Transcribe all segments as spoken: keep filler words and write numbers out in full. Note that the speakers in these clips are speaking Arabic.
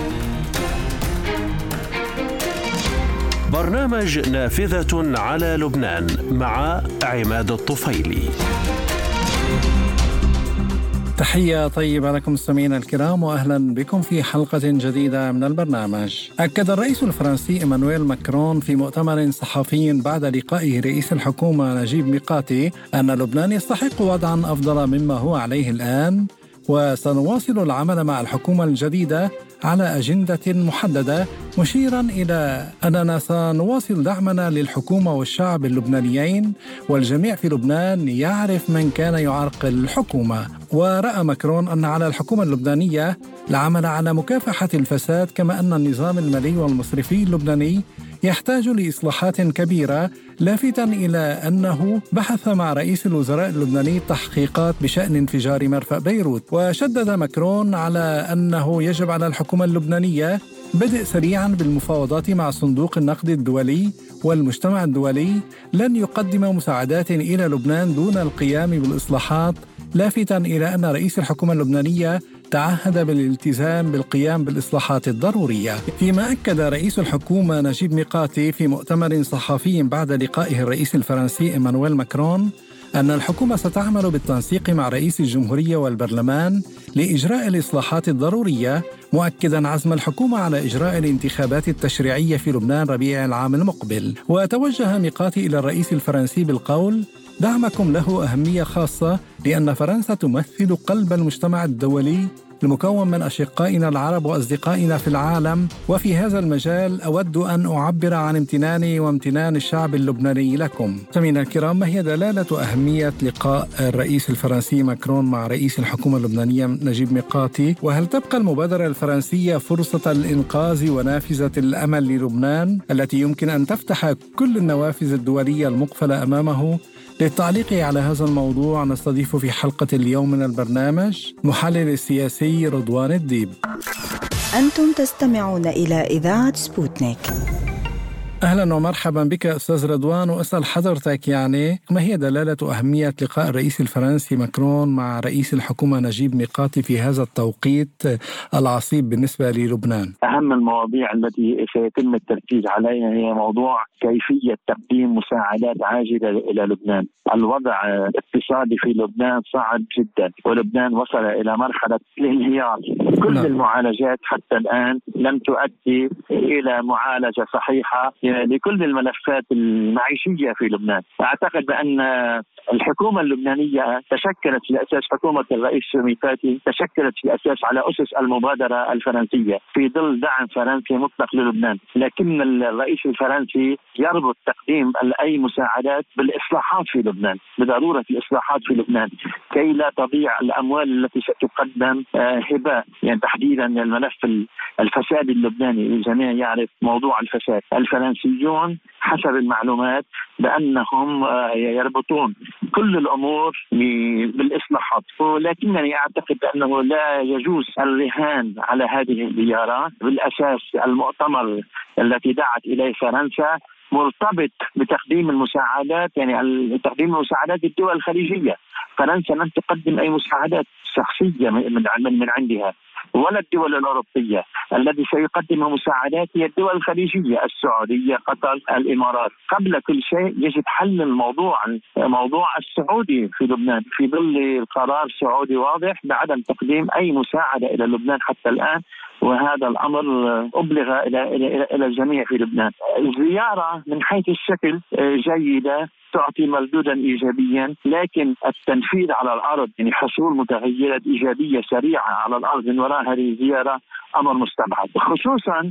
برنامج نافذة على لبنان مع عماد الطفيلي. تحية طيبة لكم مستمعينا الكرام، وأهلا بكم في حلقة جديدة من البرنامج. أكد الرئيس الفرنسي إيمانويل ماكرون في مؤتمر صحفي بعد لقائه رئيس الحكومة نجيب ميقاتي أن لبنان يستحق وضعا أفضل مما هو عليه الآن، وسنواصل العمل مع الحكومة الجديدة على أجندة محددة، مشيرا إلى أننا سنواصل دعمنا للحكومة والشعب اللبنانيين، والجميع في لبنان يعرف من كان يعرقل الحكومة. ورأى ماكرون أن على الحكومة اللبنانية العمل على مكافحة الفساد، كما أن النظام المالي والمصرفي اللبناني يحتاج لإصلاحات كبيرة، لافتا إلى أنه بحث مع رئيس الوزراء اللبناني تحقيقات بشأن انفجار مرفأ بيروت. وشدد ماكرون على أنه يجب على الحكومة اللبنانية بدء سريعا بالمفاوضات مع صندوق النقد الدولي والمجتمع الدولي لن يقدم مساعدات إلى لبنان دون القيام بالإصلاحات، لافتا إلى أن رئيس الحكومة اللبنانية تعهد بالالتزام بالقيام بالإصلاحات الضرورية. فيما أكد رئيس الحكومة نجيب ميقاتي في مؤتمر صحفي بعد لقائه الرئيس الفرنسي إيمانويل ماكرون أن الحكومة ستعمل بالتنسيق مع رئيس الجمهورية والبرلمان لإجراء الإصلاحات الضرورية، مؤكدا عزم الحكومة على إجراء الانتخابات التشريعية في لبنان ربيع العام المقبل. وتوجه ميقاتي إلى الرئيس الفرنسي بالقول: دعمكم له أهمية خاصة، لأن فرنسا تمثل قلب المجتمع الدولي المكون من أشقائنا العرب وأصدقائنا في العالم، وفي هذا المجال أود أن أعبر عن امتناني وامتنان الشعب اللبناني لكم. سمعنا الكرام، ما هي دلالة أهمية لقاء الرئيس الفرنسي ماكرون مع رئيس الحكومة اللبنانية نجيب ميقاتي؟ وهل تبقى المبادرة الفرنسية فرصة الإنقاذ ونافذة الأمل للبنان التي يمكن أن تفتح كل النوافذ الدولية المقفلة أمامه؟ للتعليق على هذا الموضوع نستضيف في حلقة اليوم من البرنامج محلل السياسي رضوان الديب. أنتم تستمعون إلى إذاعة سبوتنيك. أهلا ومرحبا بك أستاذ رضوان، وأسأل حضرتك يعني ما هي دلالة أهمية لقاء الرئيس الفرنسي ماكرون مع رئيس الحكومة نجيب ميقاتي في هذا التوقيت العصيب بالنسبة للبنان؟ أهم المواضيع التي سيتم التركيز عليها هي موضوع كيفية تقديم مساعدات عاجلة إلى لبنان. الوضع الاقتصادي في لبنان صعب جدا، ولبنان وصل إلى مرحلة الانهيار. كل نعم. المعالجات حتى الآن لم تؤدي إلى معالجة صحيحة لكل الملفات المعيشية في لبنان. أعتقد بأن الحكومة اللبنانية تشكلت في أساس حكومة الرئيس ميقاتي تشكلت في أساس على أسس المبادرة الفرنسية في ظل دعم فرنسي مطلق للبنان، لكن الرئيس الفرنسي يربط تقديم أي مساعدات بالإصلاحات في لبنان، بضرورة الإصلاحات في لبنان كي لا تضيع الأموال التي ستقدم هباء. يعني تحديدا الملف الفساد اللبناني، الجميع يعرف موضوع الفساد. الفرنسيون حسب المعلومات بأنهم يربطون كل الأمور بالإصلاحات، ولكنني أعتقد أنه لا يجوز الرهان على هذه الزيارة. بالأساس المؤتمر التي دعت إليه فرنسا مرتبط بتقديم المساعدات، يعني تقديم المساعدات الدول الخليجية. فرنسا لن تقدم أي مساعدات شخصية من من عندها، ولا الدول الأوروبية. الذي سيقدم مساعدات هي الدول الخليجية، السعودية، قطر، الإمارات. قبل كل شيء يجب حل الموضوع موضوع السعودي في لبنان في ظل قرار سعودي واضح بعدم تقديم أي مساعدة إلى لبنان حتى الآن، وهذا الأمر أبلغ إلى إلى إلى الجميع في لبنان. الزيارة من حيث الشكل جيدة، تعطي مردودا إيجابيا، لكن التنفيذ على الأرض، يعني حصول متغيرات إيجابية سريعة على الأرض من وراء هذه الزيارة أمر مستبعد، خصوصا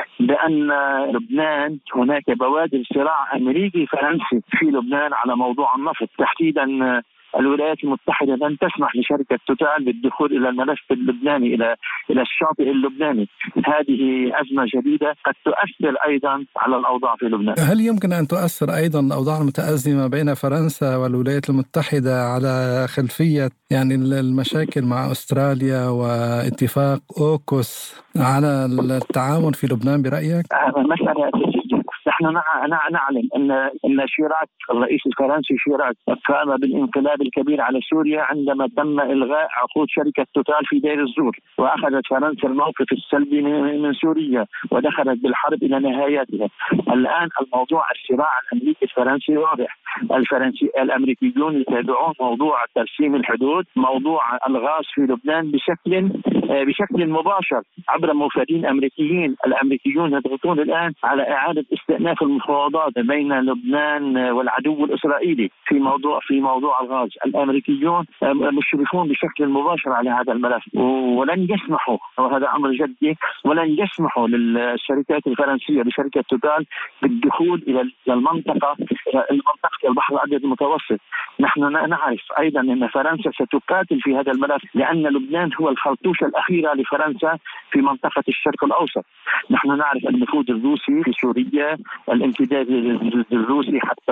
بأن لبنان هناك بوادر صراع أمريكي فرنسي في لبنان على موضوع النفط تحديدا. الولايات المتحدة لن تسمح لشركة توتال بالدخول إلى الملف اللبناني إلى إلى الشاطئ اللبناني. هذه أزمة جديدة قد تؤثر أيضا على الأوضاع في لبنان. هل يمكن أن تؤثر أيضا الأوضاع المتأزمة بين فرنسا والولايات المتحدة على خلفية يعني المشاكل مع أستراليا واتفاق أوكوس على التعاون في لبنان برأيك؟ مسألة أساسية نحن نعلم أن أن شيراك الرئيس الفرنسي شيراك قام بالانقلاب الكبير على سوريا عندما تم إلغاء عقود شركة توتال في دير الزور، وأخذت فرنسا الموقف السلبي من سوريا ودخلت بالحرب إلى نهايتها. الآن الموضوع الصراع الأمريكي الفرنسي واضح. الفرنسي الأمريكيون يتابعون موضوع ترسيم الحدود، موضوع الغاز في لبنان بشكل بشكل مباشر عبر موفدين أمريكيين. الأمريكيون يضغطون الآن على إعادة استئناف المفاوضات بين لبنان والعدو الإسرائيلي في موضوع في موضوع الغاز. الأمريكيون مشرفون بشكل مباشر على هذا الملف، ولن يسمحوا، وهذا أمر جدي، ولن يسمحوا للشركات الفرنسية بشركة توتال بالدخول إلى المنطقة المنطقة البحر الأبيض المتوسط. نحن نعرف أيضا أن فرنسا ستقاتل في هذا الملف، لأن لبنان هو الخرطوشة الأخيرة لفرنسا في منطقة الشرق الأوسط. نحن نعرف النفوذ الروسي في سوريا، الامتداد الروسي حتى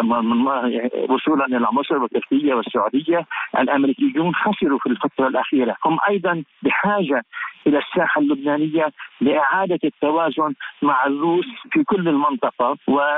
وصولا إلى مصر وتركيا والسعودية. الأمريكيون خسروا في الفترة الأخيرة، هم أيضا بحاجة إلى الساحة اللبنانية لإعادة التوازن مع الروس في كل المنطقة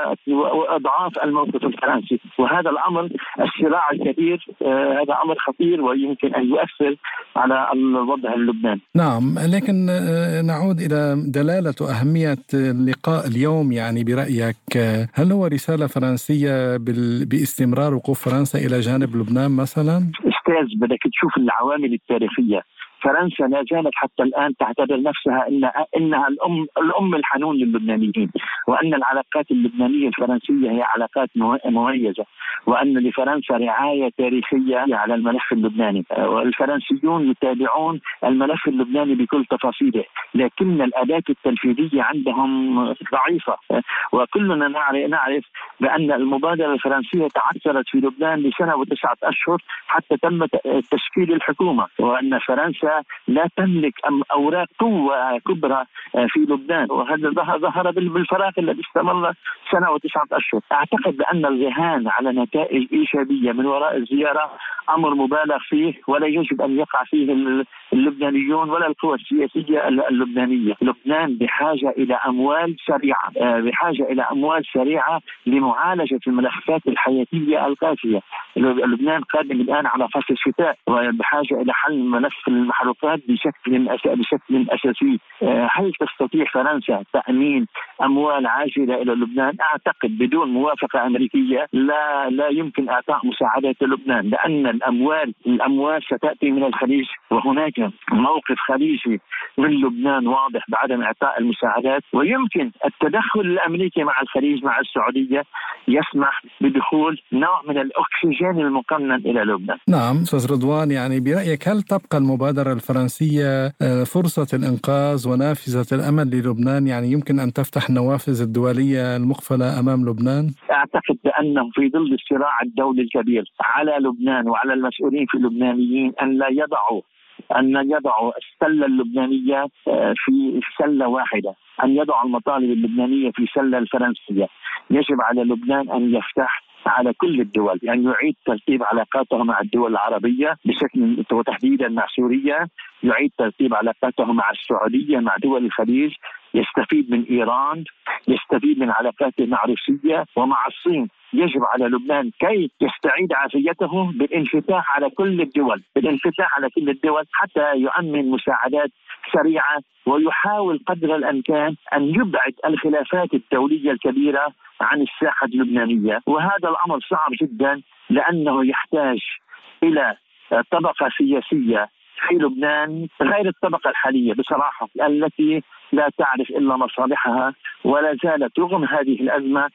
وأضعاف الموقف الفرنسي. وهذا الأمر الصراع الكبير آه هذا أمر خطير ويمكن أن يؤثر على الوضع اللبناني. نعم، لكن نعود إلى دلالة أهمية اللقاء اليوم. يعني برأيك هل هو رسالة فرنسية باستمرار وقوف فرنسا إلى جانب لبنان مثلا؟ أستاذ، بدك تشوف العوامل التاريخية. فرنسا لا زالت حتى الآن تعتبر نفسها إن إنها الأم الأم الحنون للبنانيين، وأن العلاقات اللبنانية الفرنسية هي علاقات مميزة، وأن لفرنسا رعاية تاريخية على الملف اللبناني، والفرنسيون يتابعون الملف اللبناني بكل تفاصيله، لكن الأداة التنفيذية عندهم ضعيفة. وكلنا نعرف بأن المبادرة الفرنسية تعثرت في لبنان لسنة وتسعة أشهر حتى تم تشكيل الحكومة، وأن فرنسا لا تملك أوراق قوة كبرى في لبنان، وهذا ظهر بالفراغ الذي استمر سنة وتسعة أشهر. أعتقد بأن الرهان على نتائج إيجابية من وراء الزيارة أمر مبالغ فيه، ولا يجب أن يقع فيه اللبنانيون ولا القوى السياسية اللبنانية. لبنان بحاجة إلى أموال سريعة، بحاجة إلى أموال سريعة لمعالجة الملفات الحياتية القاسية. لبنان قادم الآن على فصل الشتاء، وبحاجة إلى حل ملف المحروقات بشكل بشكل أساسي. هل تستطيع فرنسا تأمين أموال عاجلة إلى لبنان؟ أعتقد بدون موافقة أمريكية لا لا يمكن إعطاء مساعدات للبنان، لأن الأموال الأموال ستأتي من الخليج، وهناك موقف خليجي من لبنان واضح بعدم إعطاء المساعدات، ويمكن التدخل الأمريكي مع الخليج مع السعودية يسمح بدخول نوع من الأكسجين المقنن إلى لبنان. نعم أستاذ رضوان، يعني برأيك هل تبقى المبادرة الفرنسية فرصة الإنقاذ ونافذة الأمل للبنان؟ يعني يمكن أن تفتح النوافذ الدولية المقفلة أمام لبنان؟ أعتقد بأنه في ظل الصراع الدولي الكبير على لبنان وعلى المسؤولين في اللبنانيين أن لا يضعوا أن يضعوا السلة اللبنانية في سلة واحدة، أن يضعوا المطالب اللبنانية في سلة الفرنسية. يجب على لبنان أن يفتح على كل الدول، أن يعني يعيد ترتيب علاقاته مع الدول العربية بشكل وتحديدا مع سوريا، يعيد ترتيب علاقاته مع السعودية، مع دول الخليج، يستفيد من إيران، يستفيد من علاقاته مع روسيا ومع الصين. يجب على لبنان كي يستعيد عافيته بالانفتاح على كل الدول، بالانفتاح على كل الدول حتى يؤمن مساعدات سريعة، ويحاول قدر الإمكان أن يبعد الخلافات الدولية الكبيرة عن الساحة اللبنانية. وهذا الأمر صعب جدا، لأنه يحتاج إلى طبقة سياسية في لبنان غير الطبقة الحالية بصراحة، التي لا تعرف إلا مصالحها، ولا زالت رغم هذه الأزمة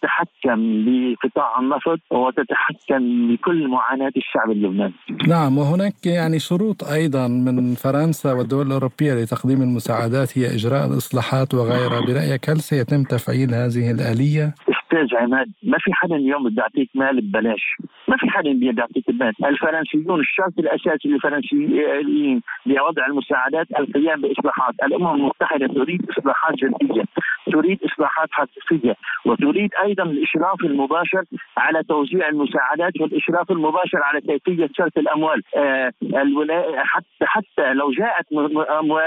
تتحكم بقطاع النفط وتتحكم بكل معاناة الشعب اللبناني. نعم، وهناك يعني شروط أيضا من فرنسا والدول الأوروبية لتقديم المساعدات هي إجراء الإصلاحات وغيرها. برأيك هل سيتم تفعيل هذه الآلية؟ أستاذ عماد، ما في حدا اليوم بده يعطيك مال ببلاش، ما في حدا بده يعطيك المال. الفرنسيون الشرط الأساسي للفرنسيين لوضع المساعدات القيام بإصلاحات. الأمم المتحدة تريد إصلاحات جدية، تريد إصلاحات حقيقية، وتريد أيضا الإشراف المباشر على توزيع المساعدات والإشراف المباشر على كيفية صرف الأموال. آه حتى حتى لو جاءت أموال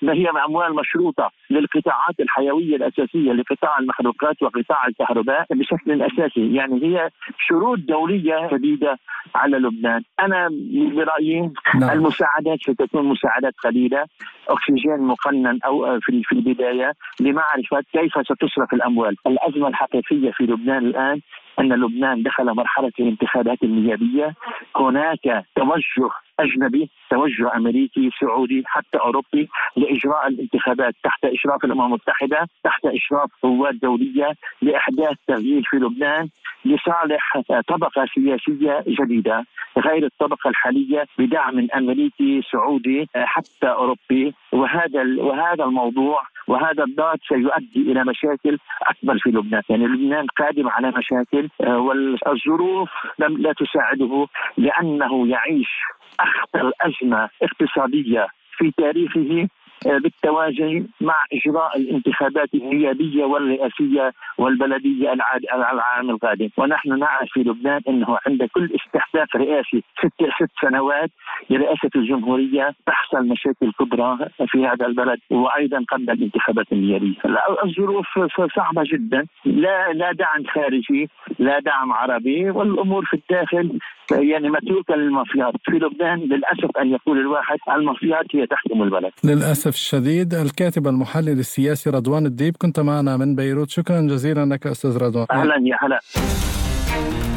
ما هي أموال مشروطة للقطاعات الحيوية الأساسية لقطاع المخلوقات وقطاع الكهرباء بشكل أساسي. يعني هي شروط دولية شديدة على لبنان. أنا برأيي نعم. المساعدات ستكون مساعدات قليلة، أكسجين مقنن أو في في البداية لمعرفة كيف ستصرف الأموال. الأزمة الحقيقية في لبنان الآن أن لبنان دخل مرحلة الانتخابات النيابية، هناك توجه أجنبي، توجه أمريكي سعودي حتى أوروبي لإجراء الانتخابات تحت إشراف الأمم المتحدة، تحت إشراف قوات دولية لإحداث تغيير في لبنان لصالح طبقة سياسية جديدة غير الطبقة الحالية بدعم أمريكي سعودي حتى أوروبي. وهذا وهذا الموضوع وهذا الضغط سيؤدي إلى مشاكل أكبر في لبنان. يعني لبنان قادم على مشاكل والظروف لم لا تساعده، لأنه يعيش أخطر أزمة اقتصادية في تاريخه بالتوازي مع إجراء الانتخابات النيابية والرئاسية والبلدية العام القادم. ونحن نعرف في لبنان أنه عند كل استحقاق رئاسي ست ست سنوات لرئاسة الجمهورية تحصل مشاكل كبرى في هذا البلد، وأيضا قبل الانتخابات النيابية. الظروف صعبة جدا، لا لا دعم خارجي لا دعم عربي، والأمور في الداخل يعني متروكة للمافيات. في لبنان للأسف أن يقول الواحد المافيات هي تحكم البلد للأسف الشديد. الكاتب المحلل السياسي رضوان الديب كنت معنا من بيروت، شكرا جزيلا لك أستاذ رضوان. أهلا يا هلا.